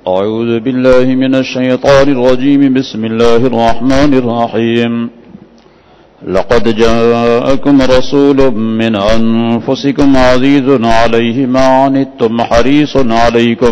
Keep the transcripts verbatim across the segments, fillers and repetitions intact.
أعوذ بالله من الشيطان الرجيم بسم الله الرحمن الرحيم لقد جاءكم رسول من أنفسكم عزيز عليه ما عنتم حريص عليكم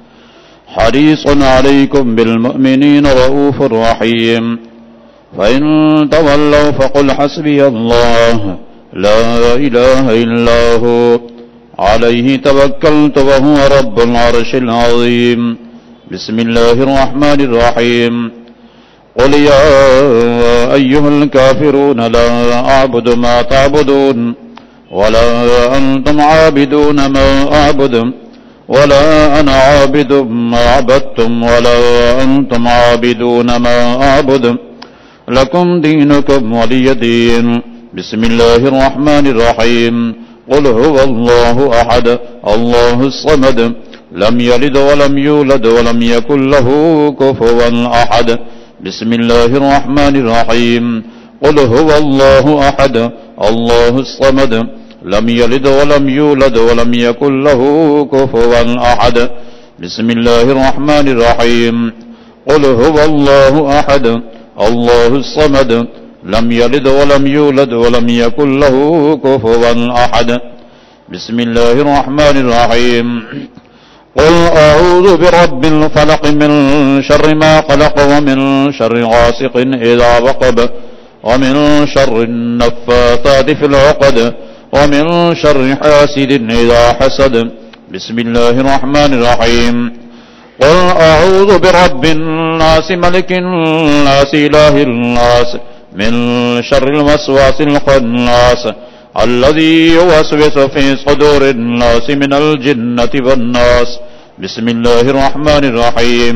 حريص عليكم بالمؤمنين رؤوف رحيم فإن تولوا فقل حسبي الله لا إله إلا هو عليه توكلت وهو رب العرش العظيم بسم الله الرحمن الرحيم قل يا أيها الكافرون لا أعبد ما تعبدون ولا أنتم عابدون ما أعبد ولا أنا عابد ما عبدتم ولا أنتم عابدون ما أعبد لكم دينكم ولي دين بسم الله الرحمن الرحيم قل هو الله أحد الله الصمد لم يلد ولم يولد ولم يكن له كفوا أحد بسم الله الرحمن الرحيم قل هو الله أحد الله الصمد لم يلد ولم يولد ولم يكن له كفوا أحد بسم الله الرحمن الرحيم قل هو الله أحد الله الصمد لم يلد ولم يولد ولم يكن له كفوا أحد بسم الله الرحمن الرحيم قل أعوذ برب الفلق من شر ما خلق ومن شر غاسق إذا وقب ومن شر النفاثات في العقد ومن شر حاسد إذا حسد بسم الله الرحمن الرحيم قل أعوذ برب الناس ملك الناس إله الناس من شر الوسواس الخناس الذي يوسوس في صدور الناس من الجنة والناس بسم الله الرحمن الرحيم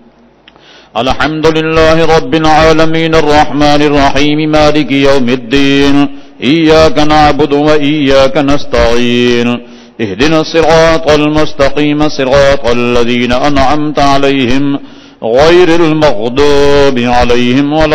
الحمد لله رب العالمين الرحمن الرحيم مالك يوم الدين إياك نعبد وإياك نستعين اهدنا الصراط المستقيم صراط الذين أنعمت عليهم غير المغضوب عليهم ولا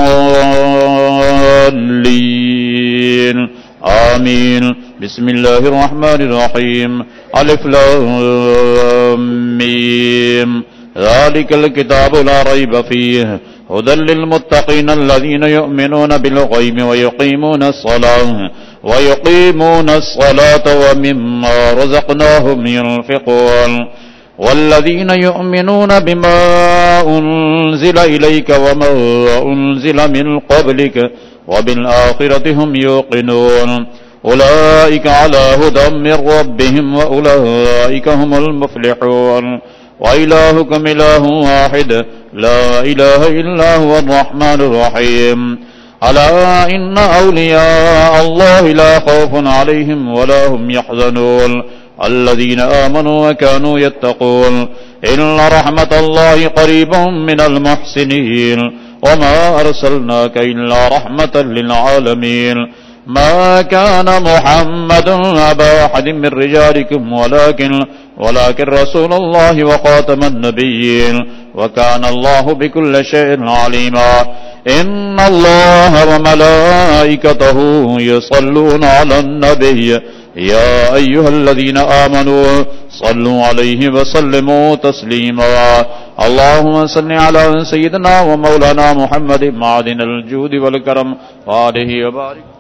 الضالين آمين بسم الله الرحمن الرحيم ألف لام ميم ذلك الكتاب لا ريب فيه هدى للمتقين الذين يؤمنون بالغيب ويقيمون الصلاة ويقيمون الصلاة ومما رزقناهم ينفقون والذين يؤمنون بما أنزل إليك وما أنزل من قبلك وبالآخرة هم يوقنون أولئك على هدى من ربهم وأولئك هم المفلحون وإلهكم إله واحد لا إله إلا هو الرحمن الرحيم ألا إن أولياء الله لا خوف عليهم ولا هم يحزنون الذين آمنوا وكانوا يتقون إن رحمة الله قريب من المحسنين وما أرسلناك إلا رحمة للعالمين ما كان محمد أبا أحد من رجالكم ولكن ولكن رسول الله وخاتم النبيين وكان الله بكل شيء عليما إن الله وملائكته يصلون على النبي يا أيها الذين آمنوا صلوا عليه وسلموا تسليما اللهم صل على سيدنا ومولانا محمد معدن الجود والكرم وآله وبارك